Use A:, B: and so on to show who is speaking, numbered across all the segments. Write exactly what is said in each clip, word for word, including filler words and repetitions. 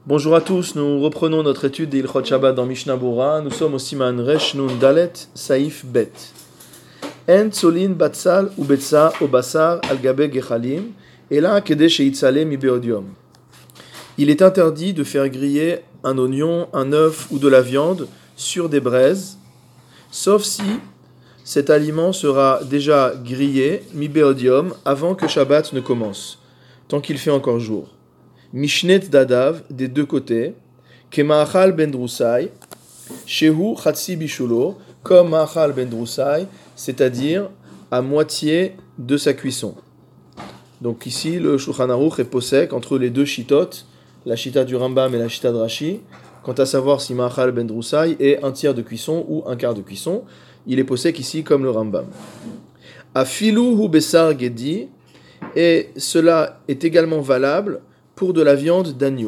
A: Bonjour à tous, nous reprenons notre étude d'Ilchot Shabbat dans Mishnah Bora. Nous sommes au Siman Resh Nun Dalet Saif Bet. En tsolin batsal ou betsa au basar al gabe gechalim et là kede sheitzale mi beodium. Il est interdit de faire griller un oignon, un œuf ou de la viande sur des braises, sauf si cet aliment sera déjà grillé mi beodium avant que Shabbat ne commence, tant qu'il fait encore jour. Mishnet dadav, des deux côtés, kema'achal ben drusai, shehu chatsi bishulo, comme ma'achal ben drusai, c'est-à-dire à moitié de sa cuisson. Donc ici, le Shulchan Aruch est possèque entre les deux shitot, la shita du Rambam et la shita de Rashi, quant à savoir si ma'achal ben drusai est un tiers de cuisson ou un quart de cuisson. Il est possèque ici comme le Rambam. Afilu hu besar gedi, et cela est également valable pour de la viande d'agneau.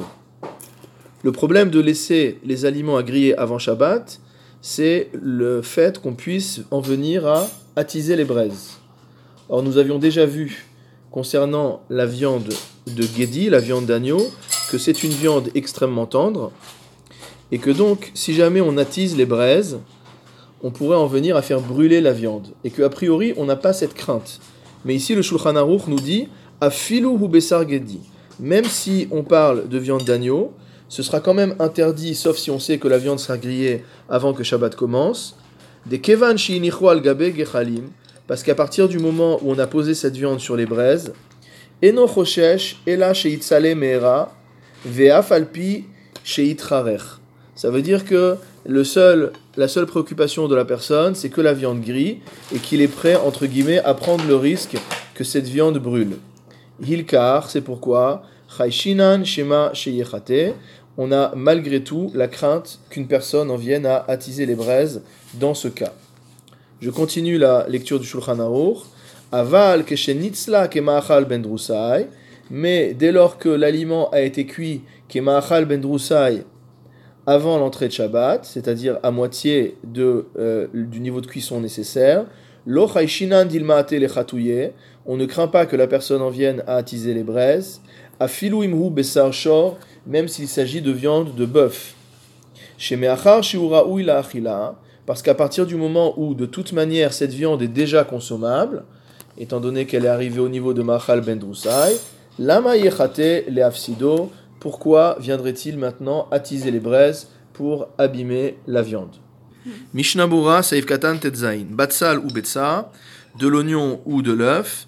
A: Le problème de laisser les aliments à griller avant Shabbat, c'est le fait qu'on puisse en venir à attiser les braises. Or, nous avions déjà vu, concernant la viande de Gedi, la viande d'agneau, que c'est une viande extrêmement tendre, et que donc, si jamais on attise les braises, on pourrait en venir à faire brûler la viande, et qu'a priori, on n'a pas cette crainte. Mais ici, le Shulchan Aruch nous dit « Afilu hu besar Gedi ». Même si on parle de viande d'agneau, ce sera quand même interdit, sauf si on sait que la viande sera grillée avant que Shabbat commence. Des kevan shiinichu al gabe gechalim, parce qu'à partir du moment où on a posé cette viande sur les braises, eno choshesh ela sheitzale meera ve'af alpi sheitrarech. Ça veut dire que le seul, la seule préoccupation de la personne, c'est que la viande grille et qu'il est prêt, entre guillemets, à prendre le risque que cette viande brûle. Hilkar, c'est pourquoi Chayshinan Shema Sheyechate, on a malgré tout la crainte qu'une personne en vienne à attiser les braises dans ce cas. Je continue la lecture du Shulchan Aruch. Aval Keshenitzla Kema'achal ben drusai, mais dès lors que l'aliment a été cuit Kema'achal ben drusai avant l'entrée de Shabbat, c'est-à-dire à moitié de, euh, du niveau de cuisson nécessaire, Lo Chayshinan Dilmaate Lechatouye, on ne craint pas que la personne en vienne à attiser les braises, afilu imhu besar shor, même s'il s'agit de viande de bœuf. Chez me'achar shiura ou ila achila, parce qu'à partir du moment où de toute manière cette viande est déjà consommable, étant donné qu'elle est arrivée au niveau de ma'achal ben drusai, lama yechate le'afsido, pourquoi viendrait-il maintenant attiser les braises pour abîmer la viande? Mishnah Bora Saif Katan Tetzain, batsal ou betsa, de l'oignon ou de l'œuf.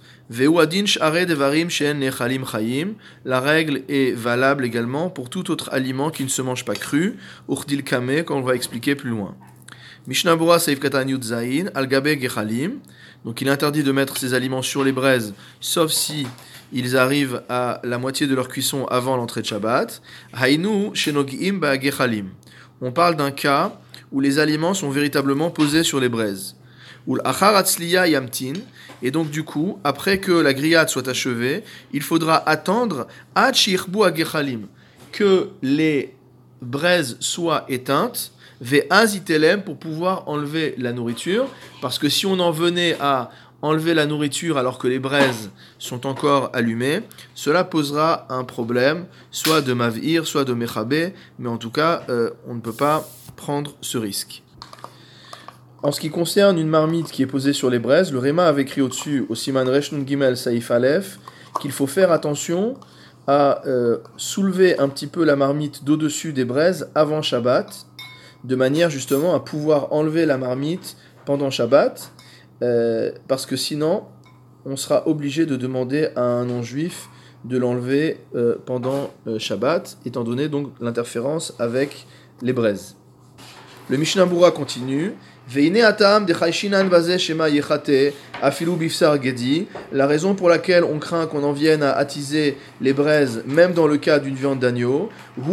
A: La règle est valable également pour tout autre aliment qui ne se mange pas cru, urdil kame, comme on va expliquer plus loin. Mishnah Bora Saif Katan Yudzain, al gabe gechalim, donc il est interdit de mettre ces aliments sur les braises, sauf si ils arrivent à la moitié de leur cuisson avant l'entrée de Shabbat. Hainu shenogim ba gechalim. On parle d'un cas où les aliments sont véritablement posés sur les braises. Ul achar atzliya yamtin, et donc du coup, après que la grillade soit achevée, il faudra attendre ad shirbu agechalim, que les braises soient éteintes, ve'az itelem, pour pouvoir enlever la nourriture, parce que si on en venait à enlever la nourriture alors que les braises sont encore allumées, cela posera un problème, soit de mav'ir, soit de mechabé, mais en tout cas, euh, on ne peut pas prendre ce risque. En ce qui concerne une marmite qui est posée sur les braises, le Réma avait écrit au-dessus, au Siman Resh Nun Gimel Saif Aleph, qu'il faut faire attention à euh, soulever un petit peu la marmite d'au-dessus des braises avant Shabbat, de manière justement à pouvoir enlever la marmite pendant Shabbat, euh, parce que sinon, on sera obligé de demander à un non-juif de l'enlever euh, pendant euh, Shabbat, étant donné donc l'interférence avec les braises. Le Mishnah Bura continue. La raison pour laquelle on craint qu'on en vienne à attiser les braises, même dans le cas d'une viande d'agneau,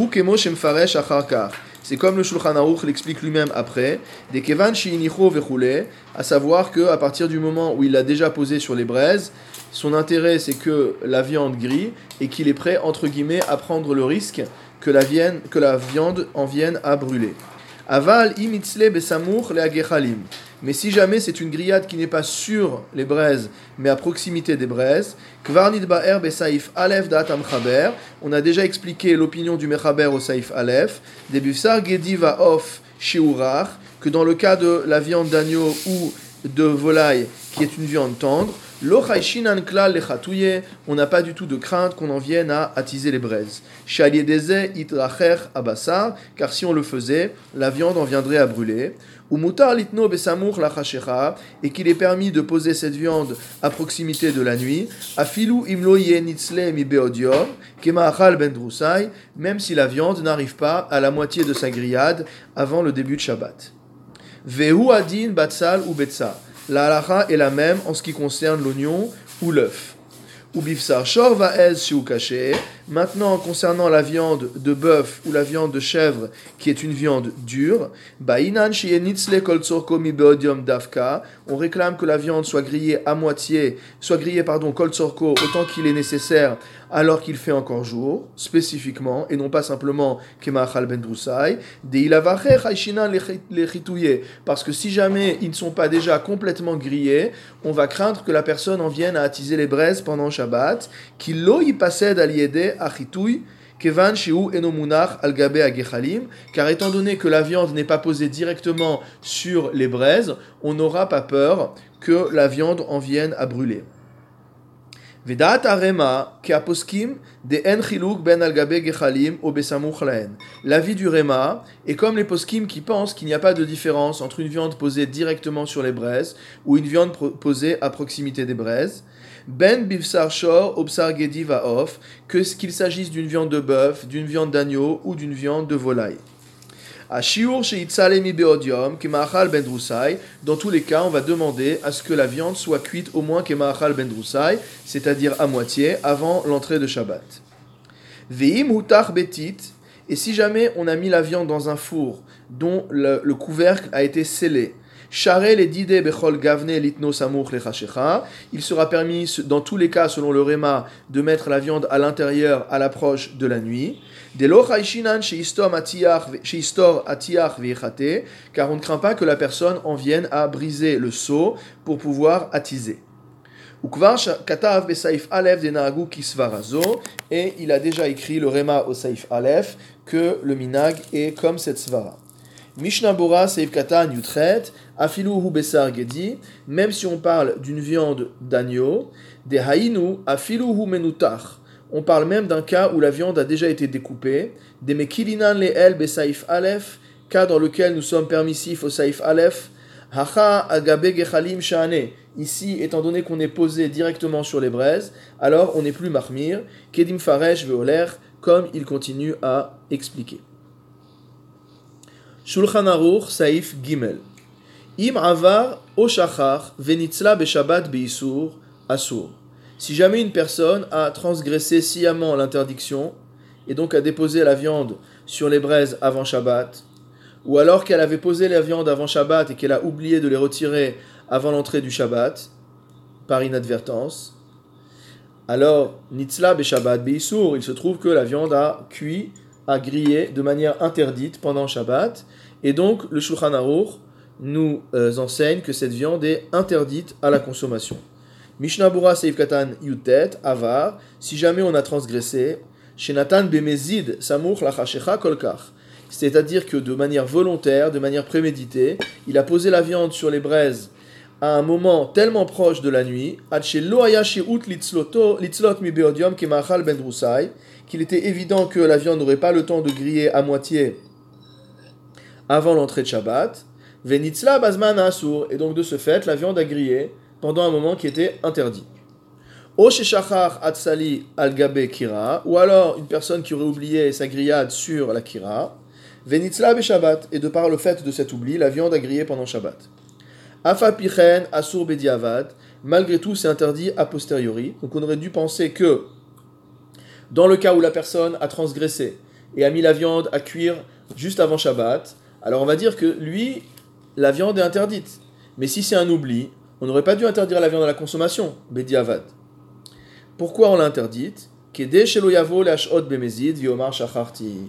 A: c'est comme le Shulchan Aruch l'explique lui-même après, des kevan shiinicho vechule, à savoir qu'à partir du moment où il l'a déjà posé sur les braises, son intérêt c'est que la viande grille et qu'il est prêt, entre guillemets, à prendre le risque que la, vienne, que la viande en vienne à brûler. Aval imitzle besamuch leagechalim. Mais si jamais c'est une grillade qui n'est pas sur les braises, mais à proximité des braises, Kvar nidba'er besaif alef da'atam chaber, on a déjà expliqué l'opinion du mechaber au saif alef, des bifsar gedi va'of shiurach, que dans le cas de la viande d'agneau ou de volaille, qui est une viande tendre, lo chayshinan klal lechatouye, on n'a pas du tout de crainte qu'on en vienne à attiser les braises. Shaliedeze itracher abasar, car si on le faisait, la viande en viendrait à brûler. Ou mutar litno besamour lachashecha, et qu'il est permis de poser cette viande à proximité de la nuit. Afilu imlo yenitzle mi beodior, kema'achal ben drusai, même si la viande n'arrive pas à la moitié de sa grillade avant le début de Shabbat. Vehu adin batsal ou betsa. La halacha est la même en ce qui concerne l'oignon ou l'œuf. Ou bifsar shor va'ez shiu kaché. Maintenant, concernant la viande de bœuf ou la viande de chèvre, qui est une viande dure, ba'inan sheyenitzle kol tzorko mi beodium davka. On réclame que la viande soit grillée à moitié, soit grillée pardon kol tzorko autant qu'il est nécessaire, alors qu'il fait encore jour, spécifiquement, et non pas simplement kema'achal ben drusai, deilavacher haishinan lechitouye, parce que si jamais ils ne sont pas déjà complètement grillés, on va craindre que la personne en vienne à attiser les braises pendant Shabbat, qu'il lo yipased aliede achitouy, kevan shiu enomunach al gabe agechalim, car étant donné que la viande n'est pas posée directement sur les braises, on n'aura pas peur que la viande en vienne à brûler. Vedat arema ke aposkim de en chiluk ben al gabe gechalim o besamuch laen. L'avis du Réma est comme les poskim qui pensent qu'il n'y a pas de différence entre une viande posée directement sur les braises ou une viande pro- posée à proximité des braises. Ben bivsar shor obsar gedi vaof, que qu'il s'agisse d'une viande de bœuf, d'une viande d'agneau ou d'une viande de volaille. À shiur sheitzale mi beodium kema'achal ben drusai, dans tous les cas, on va demander à ce que la viande soit cuite au moins kema'achal ben drusai, c'est-à-dire à moitié, avant l'entrée de Shabbat. Ve'im hutach betit, et si jamais on a mis la viande dans un four dont le, le couvercle a été scellé, Share les dide bechol gavne litno samuch lechashecha. Il sera permis, dans tous les cas, selon le Réma, de mettre la viande à l'intérieur à l'approche de la nuit. Delo chayshinan sheistor atiach veichate, car on ne craint pas que la personne en vienne à briser le seau pour pouvoir attiser. Ukvar katav besaif alef de naagu kisvarazo, et il a déjà écrit le Réma au saif alef que le minag est comme cette svara. Mishnah Bora Seif Katan Yutret, Afiluhu Besar Gedi, même si on parle d'une viande d'agneau, des Haïnu, Afiluhu Menutach, on parle même d'un cas où la viande a déjà été découpée, des Mekilinan Leel Besaif Alef, cas dans lequel nous sommes permissifs au Saif Alef, Hacha Agabe Gechalim Shane, ici, étant donné qu'on est posé directement sur les braises, alors on n'est plus Mahmir, Kedim Faresh Veoler, comme il continue à expliquer. Shulchan Aruch Saif Gimel. Im avar o shachar venitzla beshabbat beisur asur. Si jamais une personne a transgressé sciemment l'interdiction et donc a déposé la viande sur les braises avant Shabbat, ou alors qu'elle avait posé la viande avant Shabbat et qu'elle a oublié de les retirer avant l'entrée du Shabbat par inadvertance, alors nitzla beshabbat beisur, il se trouve que la viande a cuit, a grillé de manière interdite pendant Shabbat, et donc le Shulchan Aruch nous euh, enseigne que cette viande est interdite à la consommation. Mishnah Bura Seif Katan Yutet Avar, si jamais on a transgressé, Shenatan Bemezid Samuch Lachashecha Kolkach, c'est-à-dire que de manière volontaire, de manière préméditée, il a posé la viande sur les braises à un moment tellement proche de la nuit, qu'il était évident que la viande n'aurait pas le temps de griller à moitié avant l'entrée de Shabbat, Venitzla bazman asur, et donc de ce fait, la viande a grillé pendant un moment qui était interdit. O sheshachar atsali al gabe kira, ou alors une personne qui aurait oublié sa grillade sur la kira, Venitzla be Shabbat, et de par le fait de cet oubli, la viande a grillé pendant Shabbat. Afa pichen asur bediavad, malgré tout c'est interdit a posteriori, donc on aurait dû penser que dans le cas où la personne a transgressé et a mis la viande à cuire juste avant Shabbat, alors on va dire que lui, la viande est interdite. Mais si c'est un oubli, on n'aurait pas dû interdire la viande à la consommation, bediavad. Pourquoi on l'a interdite? On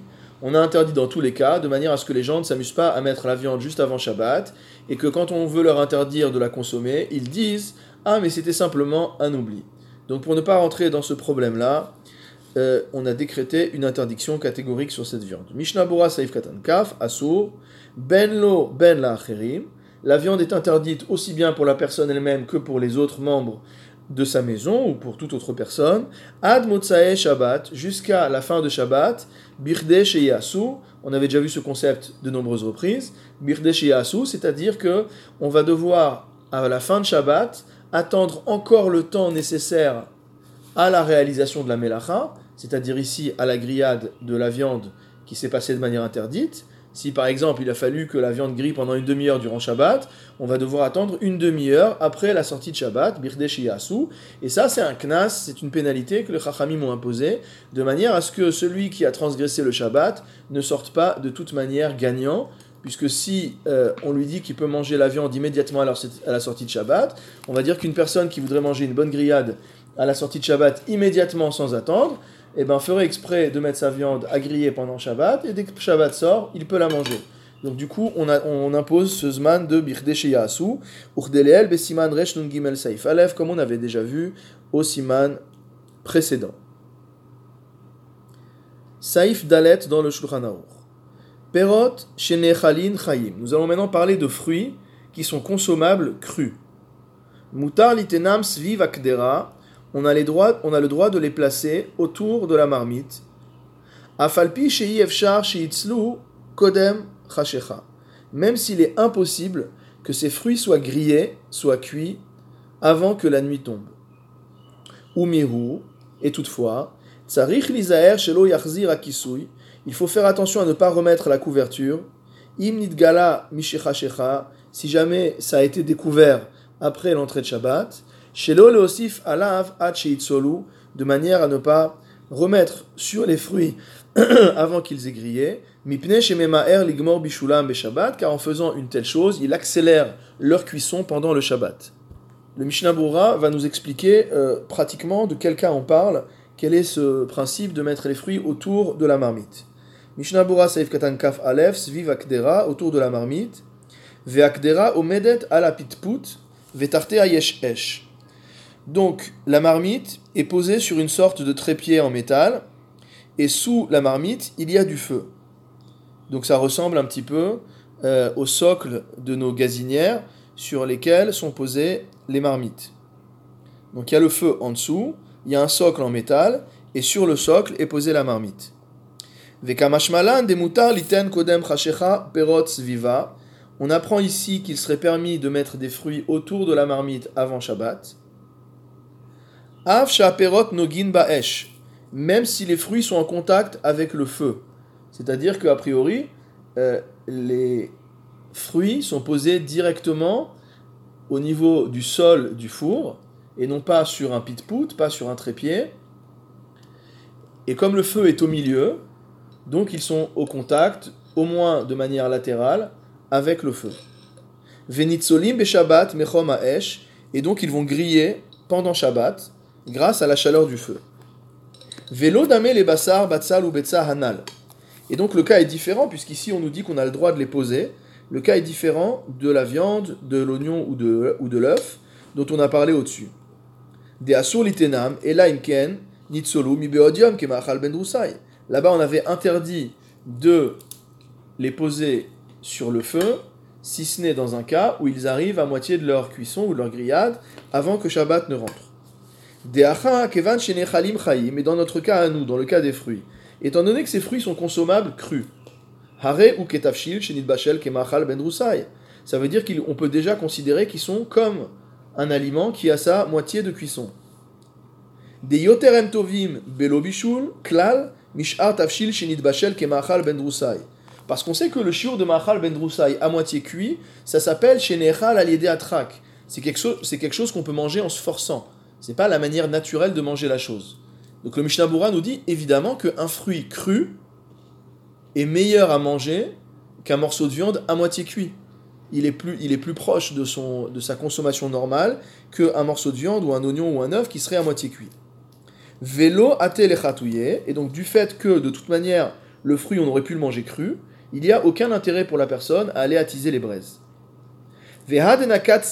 A: on a interdit dans tous les cas, de manière à ce que les gens ne s'amusent pas à mettre la viande juste avant Shabbat, et que quand on veut leur interdire de la consommer, ils disent « Ah, mais c'était simplement un oubli ». Donc pour ne pas rentrer dans ce problème-là, euh, on a décrété une interdiction catégorique sur cette viande. Mishnah Bora Saif Katan Kaf, Asur, Ben Lo Ben La Acherim. La viande est interdite aussi bien pour la personne elle-même que pour les autres membres de sa maison ou pour toute autre personne. Ad Motsae Shabbat, jusqu'à la fin de Shabbat, Birde Sheyasu. On avait déjà vu ce concept de nombreuses reprises. Birde Sheyasu, c'est-à-dire que on va devoir, à la fin de Shabbat, attendre encore le temps nécessaire à la réalisation de la melacha, c'est-à-dire ici à la grillade de la viande qui s'est passée de manière interdite. Si par exemple il a fallu que la viande grille pendant une demi-heure durant Shabbat, on va devoir attendre une demi-heure après la sortie de Shabbat, Birde Shiyasu, et ça c'est un knas, c'est une pénalité que les Chachamim ont imposée, de manière à ce que celui qui a transgressé le Shabbat ne sorte pas de toute manière gagnant, puisque si euh, on lui dit qu'il peut manger la viande immédiatement à la sortie de Shabbat, on va dire qu'une personne qui voudrait manger une bonne grillade à la sortie de Shabbat immédiatement sans attendre, eh ben, ferait exprès de mettre sa viande à griller pendant Shabbat, et dès que Shabbat sort, il peut la manger. Donc du coup, on, a, on impose ce zman de Birde Sheyasu, Urdeleel Besiman Resh Nun Gimel Saif Aleph, comme on avait déjà vu au siman précédent. Saif Dalet dans le Shulchan Aruch. Perot Shenechalin Chayim. Nous allons maintenant parler de fruits qui sont consommables crus. Mutar Litenam Sviv Akdera. On a, les droits, on a le droit de les placer autour de la marmite. Afalpi shei efshar sheitzlu kodem chashecha. Même s'il est impossible que ces fruits soient grillés, soient cuits, avant que la nuit tombe. Umiru, et toutefois, tsarich lizaer shelo yachzir akisui. Il faut faire attention à ne pas remettre la couverture. Im nidgala mishechashecha. Si jamais ça a été découvert après l'entrée de Shabbat. Shelo leosif alav ad sheitzolu, de manière à ne pas remettre sur les fruits avant qu'ils aient grillé. Mipne shememaer ligmor bishulam beshabbat, car en faisant une telle chose, il accélère leur cuisson pendant le Shabbat. Le Mishnah Bora va nous expliquer euh, pratiquement de quel cas on parle, quel est ce principe de mettre les fruits autour de la marmite. Mishnah Bora Saif Katan Kaf Aleph Sviv Akdera, autour de la marmite. Ve Akdera omedet ala pitput vetarte ayesh esh. Donc, la marmite est posée sur une sorte de trépied en métal, et sous la marmite, il y a du feu. Donc ça ressemble un petit peu euh, au socle de nos gazinières sur lesquelles sont posées les marmites. Donc il y a le feu en dessous, il y a un socle en métal, et sur le socle est posée la marmite. Vekamashmalan demutar liten kodem chashecha perot sviva. On apprend ici qu'il serait permis de mettre des fruits autour de la marmite avant Shabbat. Av sha'perot nogin ba'esh, même si les fruits sont en contact avec le feu. C'est-à-dire qu'a priori, euh, les fruits sont posés directement au niveau du sol du four, et non pas sur un pit-pout, pas sur un trépied. Et comme le feu est au milieu, donc ils sont au contact, au moins de manière latérale, avec le feu. Venitzolim beShabbat mechom ha'esh, et donc ils vont griller pendant Shabbat, grâce à la chaleur du feu. Velo dame les bassar batsal ou betsa hanal. Et donc le cas est différent, puisqu'ici on nous dit qu'on a le droit de les poser. Le cas est différent de la viande, de l'oignon ou de, ou de l'œuf, dont on a parlé au-dessus. De asur litenam, ela imken, nitzolu mi beodium kemachal ben drusai. Là-bas on avait interdit de les poser sur le feu, si ce n'est dans un cas où ils arrivent à moitié de leur cuisson ou de leur grillade, avant que Shabbat ne rentre. Deacha kevan shenechalim chayim, mais dans notre cas à nous, dans le cas des fruits, étant donné que ces fruits sont consommables crus, hare ou ketafshil shenitbashel kemachal ben drusai, ça veut dire qu'on peut déjà considérer qu'ils sont comme un aliment qui a sa moitié de cuisson. De yoterem tovim belo bishul klal mishar tafshil shenitbashel kemachal ben drusai, parce qu'on sait que le shiur de machal ben drusai à moitié cuit, ça s'appelle shenechal aliede atrak. C'est quelque chose, c'est quelque chose qu'on peut manger en se forçant. C'est pas la manière naturelle de manger la chose. Donc le Mishnah Bora nous dit évidemment qu'un fruit cru est meilleur à manger qu'un morceau de viande à moitié cuit. Il est plus, il est plus proche de, son, de sa consommation normale qu'un morceau de viande ou un oignon ou un œuf qui serait à moitié cuit. Vélo até le chatouillé, et donc du fait que de toute manière le fruit on aurait pu le manger cru, il n'y a aucun intérêt pour la personne à aller attiser les braises. Maintenant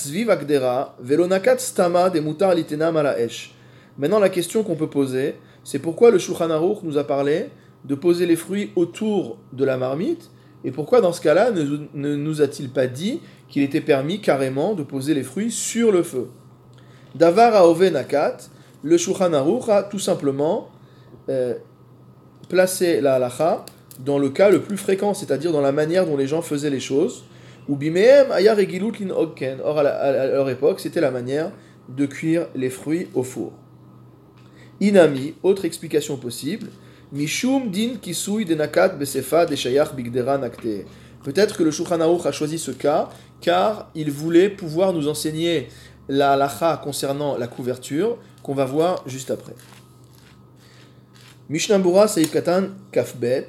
A: la question qu'on peut poser, c'est pourquoi le Shulchan Aruch nous a parlé de poser les fruits autour de la marmite, et pourquoi dans ce cas-là ne, ne nous a-t-il pas dit qu'il était permis carrément de poser les fruits sur le feu. Davar haove nakat, le Shulchan Aruch a tout simplement euh, placé la halacha dans le cas le plus fréquent, c'est-à-dire dans la manière dont les gens faisaient les choses. Ou bimehem aya regilut lin ogken. Or à, la, à leur époque, c'était la manière de cuire les fruits au four. Inami, autre explication possible. Mishum din kisui de nakat besefa de shayach bigdera nakte. Peut-être que le Shulchan Aruch a choisi ce cas car il voulait pouvoir nous enseigner la halacha concernant la couverture qu'on va voir juste après. Mishnah Bura Seif Katan Kafbet.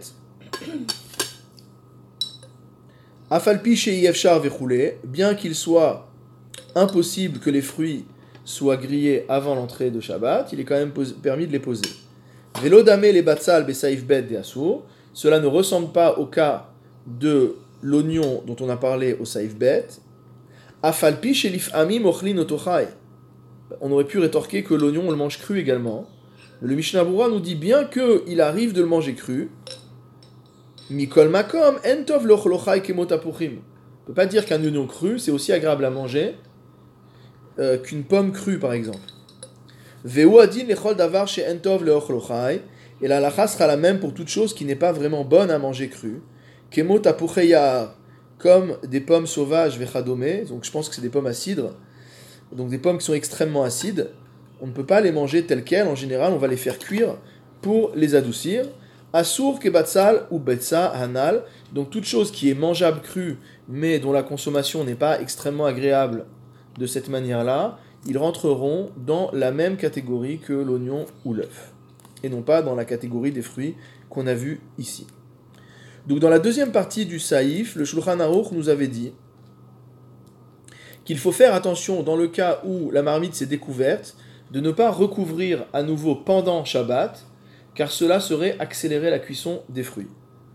A: Afalpi shei efshar vechule, bien qu'il soit impossible que les fruits soient grillés avant l'entrée de Shabbat, il est quand même pos- permis de les poser. Velo dame les batsal besaif bet de asur, cela ne ressemble pas au cas de l'oignon dont on a parlé au saif bet. Afalpi shei lifamim ochlin otochai. On aurait pu rétorquer que l'oignon on le mange cru également. Le Mishnah Bura nous dit bien qu'il arrive de le manger cru. Mikol makom entov lochlochai kemot apuchim. On ne peut pas dire qu'un oignon cru c'est aussi agréable à manger euh, qu'une pomme crue par exemple. Veu adin lechol davar she entov leochlochai. Et la halacha sera la même pour toute chose qui n'est pas vraiment bonne à manger crue. Kemot apuchei ya'ar, comme des pommes sauvages vechadome. Donc je pense que c'est des pommes à cidre. Donc des pommes qui sont extrêmement acides. On ne peut pas les manger telles quelles. En général, on va les faire cuire pour les adoucir. Asur kebatsal ou betsa hanal, donc toute chose qui est mangeable crue, mais dont la consommation n'est pas extrêmement agréable de cette manière-là, ils rentreront dans la même catégorie que l'oignon ou l'œuf, et non pas dans la catégorie des fruits qu'on a vus ici. Donc dans la deuxième partie du saïf, le Shulchan Aruch nous avait dit qu'il faut faire attention dans le cas où la marmite s'est découverte, de ne pas recouvrir à nouveau pendant Shabbat, car cela serait accélérer la cuisson des fruits.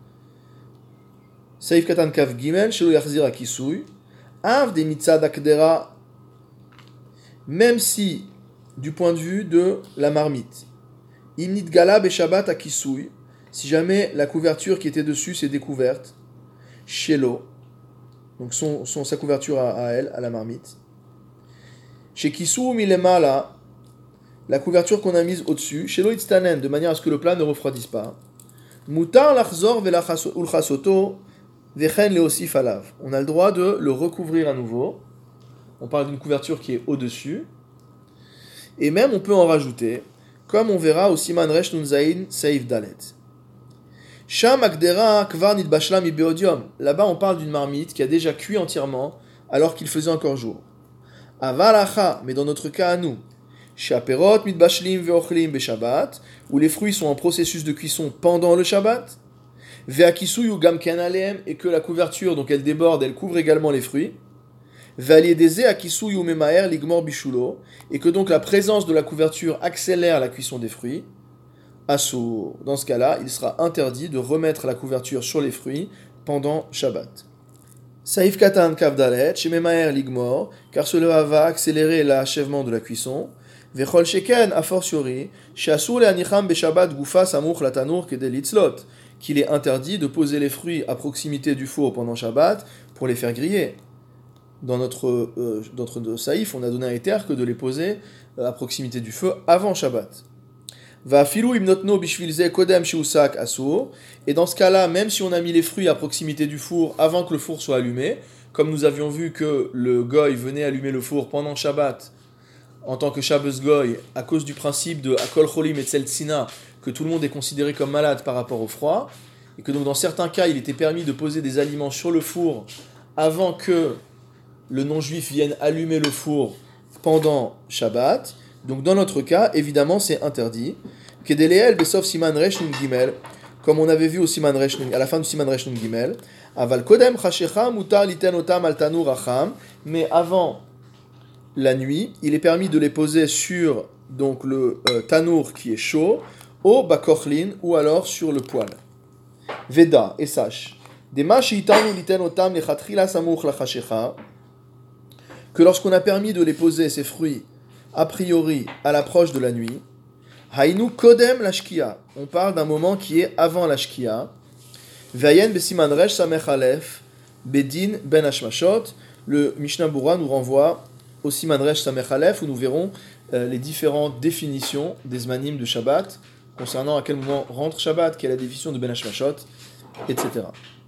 A: Saif katan kaf gimel shelo yachzir akisui av de mitzad akdera, même si du point de vue de la marmite, imnit gala be shabbat akisui, si jamais la couverture qui était dessus s'est découverte, shelo, donc son, son sa couverture à, à elle, à la marmite, chez kisou milemala, la couverture qu'on a mise au-dessus, chez l'oïtstanen, de manière à ce que le plat ne refroidisse pas. Mutar lachzor velchasoto vechen leosif alav. On a le droit de le recouvrir à nouveau. On parle d'une couverture qui est au-dessus. Et même on peut en rajouter, comme on verra au Siman Resh Nun Zayin Seif Dalet. Sham akdera kvar nitbashla mi beodium. Là-bas on parle d'une marmite qui a déjà cuit entièrement alors qu'il faisait encore jour. Avalacha, mais dans notre cas à nous, Shaperot mitbashlim veochlim beshabbat, où les fruits sont en processus de cuisson pendant le Shabbat, veakisuyu gamken aleem, et que la couverture, donc elle déborde, elle couvre également les fruits, vealiedeze akisuyu memaer ligmor bishulo, et que donc la présence de la couverture accélère la cuisson des fruits. Assour. Dans ce cas-là, il sera interdit de remettre la couverture sur les fruits pendant Shabbat. Saif katan kavdalet, chez memaer ligmor, car cela va accélérer l'achèvement de la cuisson. Vechol sheken a fortiori, sheasur leanicham beshabbat gufa samuch latanur kedel litzlot, qu'il est interdit de poser les fruits à proximité du four pendant Shabbat pour les faire griller. Dans notre, euh, dans notre saïf, on a donné un éther que de les poser à proximité du feu avant Shabbat. Va filou imnotno bishvilze kodem shiusak asur, et dans ce cas-là, même si on a mis les fruits à proximité du four avant que le four soit allumé, comme nous avions vu que le goy venait allumer le four pendant Shabbat, en tant que Shabbos Goy, à cause du principe de Akol Cholim et Tseltsina, que tout le monde est considéré comme malade par rapport au froid, et que donc dans certains cas, il était permis de poser des aliments sur le four avant que le non-juif vienne allumer le four pendant Shabbat. Donc dans notre cas, évidemment, c'est interdit. Kedeleel besof siman resh nun gimel, comme on avait vu au siman resh nun, à la fin du siman resh nun gimel, aval kodem chashecha mutar liten otam al tanur acham, mais avant la nuit, il est permis de les poser sur donc le euh, tanour qui est chaud, au bakochlin ou alors sur le poêle. Veda, et sache. Dema sheitanu liten otam lechatchila samuch lachashecha, que lorsqu'on a permis de les poser, ces fruits, a priori, à l'approche de la nuit, hainu kodem lashkia, on parle d'un moment qui est avant lashkia, vayen besiman resh samech alef, bedin ben hashmashot, le Mishnah Bura nous renvoie au siman resh samech alef, où nous verrons euh, les différentes définitions des zmanim de Shabbat, concernant à quel moment rentre Shabbat, quelle est la définition de ben hashmashot, et cetera.